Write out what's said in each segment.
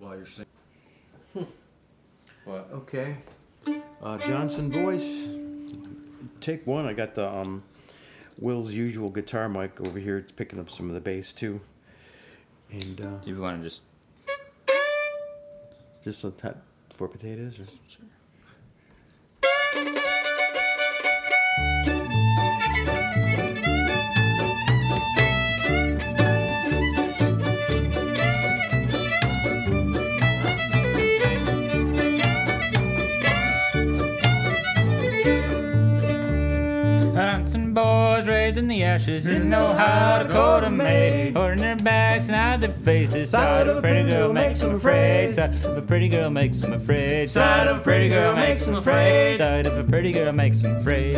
while you're singing. What? Okay. Johnson Boys, take one. I got the Will's usual guitar mic over here. It's picking up some of the bass too. And Do you want to just a tap for potatoes, or Sure. Johnson boys raised in the ashes didn't know how to coat a maid. Holding their backs and hide their faces. Sight of a pretty girl makes them afraid. Sight of a pretty girl makes them afraid. Sight of a pretty girl makes them afraid. Sight of a pretty girl makes them afraid.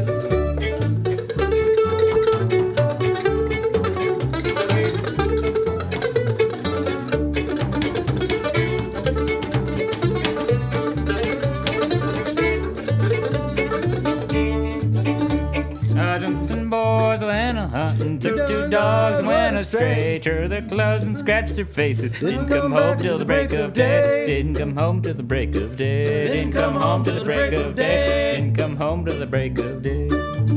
Johnson boys went a hunting, took two dogs and went astray. Tore their clothes and scratched their faces. Didn't come home till the break of day. Didn't come home till the break of day. Didn't come home till the break of day. Didn't come home till the break of day.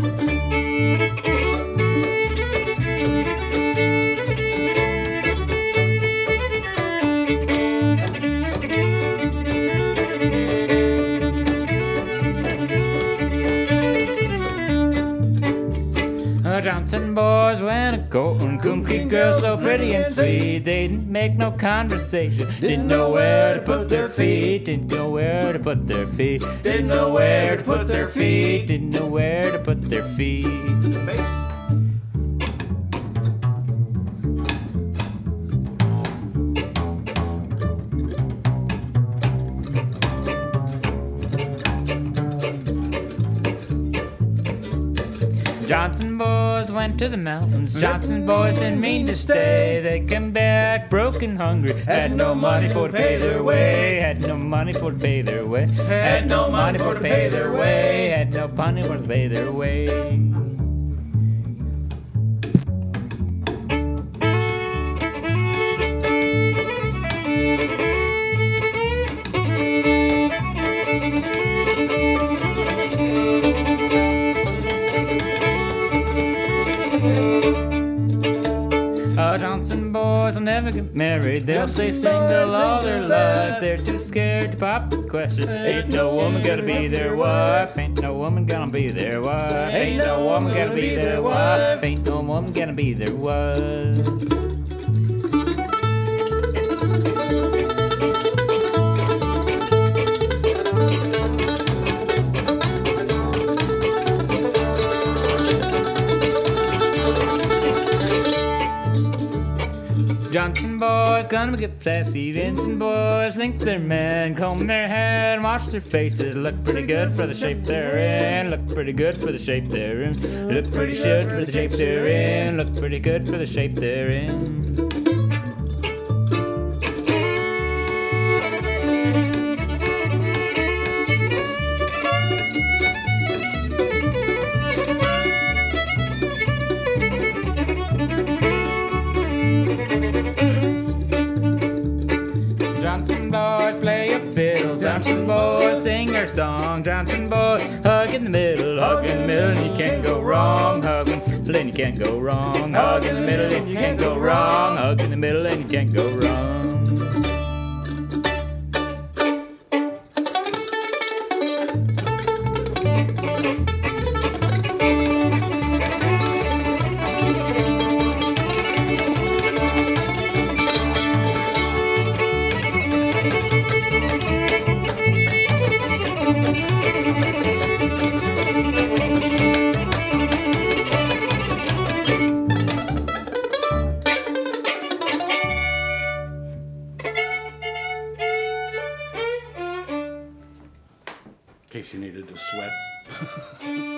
Johnson boys went a courting, Coon Creek girls so pretty and sweet. They didn't make no conversation, didn't know where to put their feet, didn't know where to put their feet, didn't know where to put their feet, didn't know where to put their feet. Johnson boys went to the mountains. Johnson boys didn't mean to stay. They came back broken, hungry. Had no money for to pay their way. Had no money for to pay their way. Had no money for to pay their way. Had no money for to pay their way. Johnson boys will never get married. They'll stay single all their life. They're too scared to pop the question. Ain't no woman gonna be their wife. Ain't no woman gonna be their wife. Ain't no woman gonna be their wife. Ain't no woman gonna be their wife. Johnson boys gonna get sassy. Vincent boys think they're men. Comb their hair and wash their faces. Look pretty good for the shape they're in. Look pretty good for the shape they're in. Look pretty good for the shape they're in. Look pretty good for the shape they're in. Johnson boys play a fiddle. Johnson boys sing their song. Johnson boys hug in the middle. Hug in the middle and you can't go wrong. Hug in the middle and you can't go wrong. Hug in the middle and you can't go wrong. Hug in the middle and you can't go wrong. In case you needed to sweat.